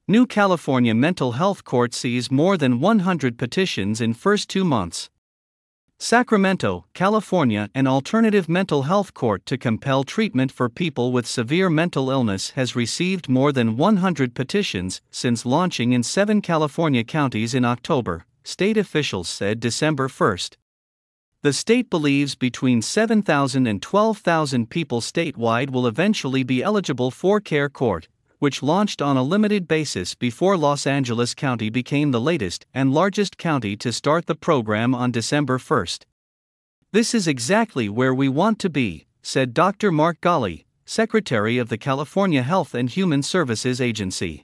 New California mental health court sees more than 100 petitions in first 2 months. Sacramento, California, an alternative mental health court to compel treatment for people with severe mental illness has received more than 100 petitions since launching in 7 California counties in October, state officials said December 1. The state believes between 7,000 and 12,000 people statewide will eventually be eligible for Care Court, which launched on a limited basis before Los Angeles County became the latest and largest county to start the program on December 1. "This is exactly where we want to be," said Dr. Mark Ghaly, Secretary of the California Health and Human Services Agency.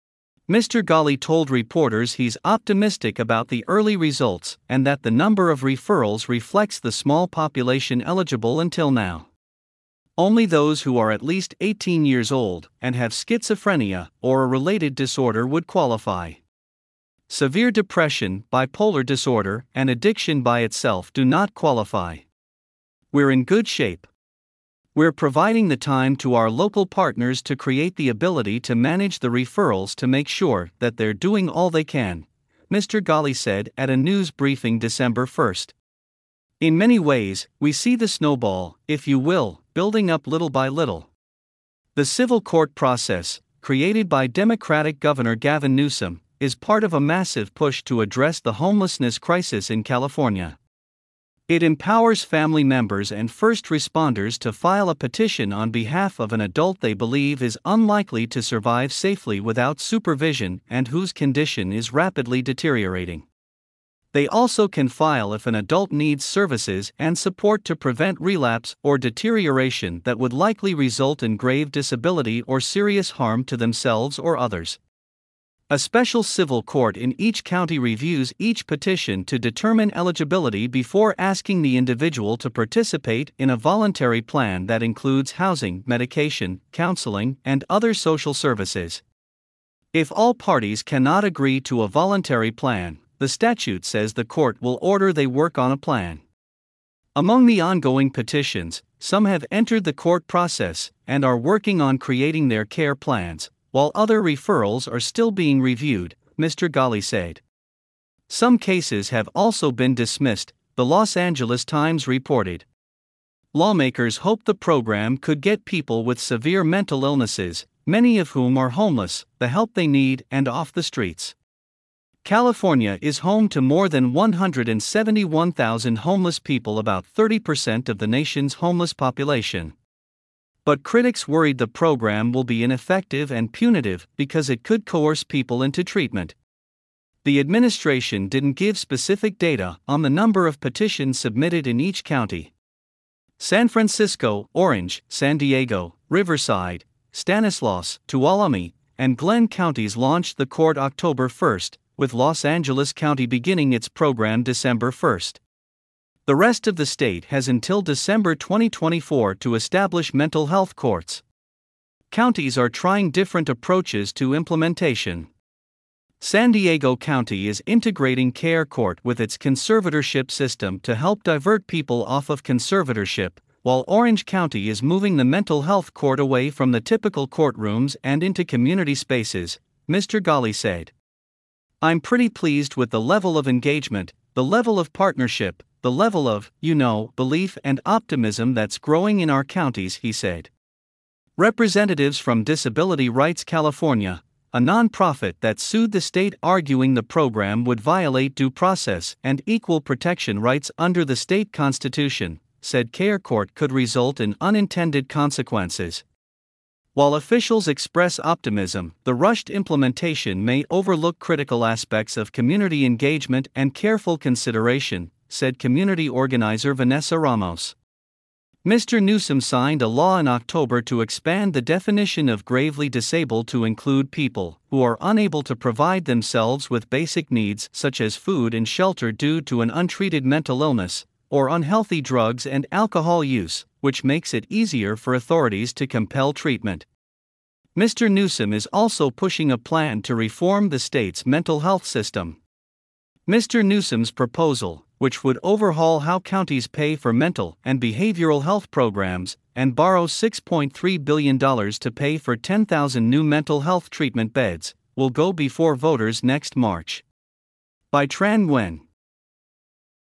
Mr. Ghaly told reporters he's optimistic about the early results and that the number of referrals reflects the small population eligible until now. Only those who are at least 18 years old and have schizophrenia or a related disorder would qualify. Severe depression, bipolar disorder, and addiction by itself do not qualify. "We're in good shape. We're providing the time to our local partners to create the ability to manage the referrals to make sure that they're doing all they can," Mr. Ghaly said at a news briefing December 1. "In many ways, we see the snowball, if you will, building up little by little." The civil court process, created by Democratic Governor Gavin Newsom, is part of a massive push to address the homelessness crisis in California. It empowers family members and first responders to file a petition on behalf of an adult they believe is unlikely to survive safely without supervision and whose condition is rapidly deteriorating. They also can file if an adult needs services and support to prevent relapse or deterioration that would likely result in grave disability or serious harm to themselves or others. A special civil court in each county reviews each petition to determine eligibility before asking the individual to participate in a voluntary plan that includes housing, medication, counseling, and other social services. If all parties cannot agree to a voluntary plan, the statute says the court will order they work on a plan. Among the ongoing petitions, some have entered the court process and are working on creating their care plans, while other referrals are still being reviewed, Mr. Ghaly said. Some cases have also been dismissed, the Los Angeles Times reported. Lawmakers hope the program could get people with severe mental illnesses, many of whom are homeless, the help they need and off the streets. California is home to more than 171,000 homeless people, about 30% of the nation's homeless population. But critics worried the program will be ineffective and punitive because it could coerce people into treatment. The administration didn't give specific data on the number of petitions submitted in each county. San Francisco, Orange, San Diego, Riverside, Stanislaus, Tuolumne, and Glenn counties launched the court October 1, with Los Angeles County beginning its program December 1. The rest of the state has until December 2024 to establish mental health courts. Counties are trying different approaches to implementation. San Diego County is integrating Care Court with its conservatorship system to help divert people off of conservatorship, while Orange County is moving the mental health court away from the typical courtrooms and into community spaces, Mr. Ghaly said. "I'm pretty pleased with the level of engagement, the level of partnership, the level of, belief and optimism that's growing in our counties," he said. Representatives from Disability Rights California, a nonprofit that sued the state arguing the program would violate due process and equal protection rights under the state constitution, said Care Court could result in unintended consequences. While officials express optimism, the rushed implementation may overlook critical aspects of community engagement and careful consideration, said community organizer Vanessa Ramos. Mr. Newsom signed a law in October to expand the definition of gravely disabled to include people who are unable to provide themselves with basic needs such as food and shelter due to an untreated mental illness, or unhealthy drugs and alcohol use, which makes it easier for authorities to compel treatment. Mr. Newsom is also pushing a plan to reform the state's mental health system. Mr. Newsom's proposal, which would overhaul how counties pay for mental and behavioral health programs, and borrow $6.3 billion to pay for 10,000 new mental health treatment beds, will go before voters next March. By Tran Nguyen.